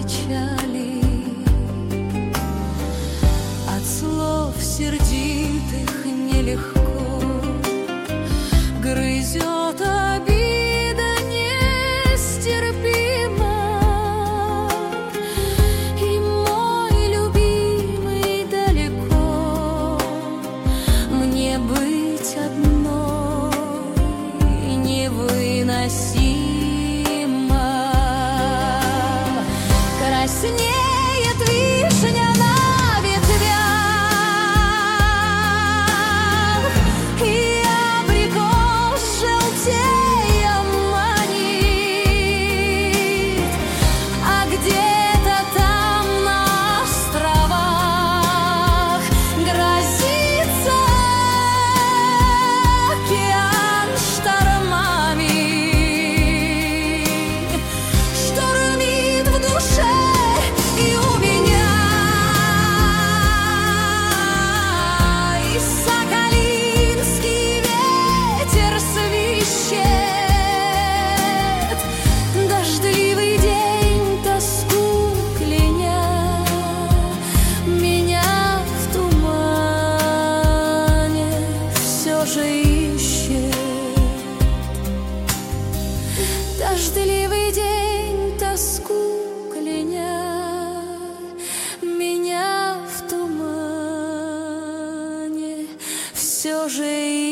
печали, от слов сердитых нелегко грызет обида нестерпима. И мой любимый далеко, мне быть одной невыносимо. Краснеет вишня на ветвях, и абрикос желтея манит, а где-то там на островах грозится океан штормами. Штормит в душе и у меня, и соколинский ветер свищет. Дождливый день тоску кляня меня в тумане все же ищет. Дождливый день тоску кляня меня в тумане все же ищет.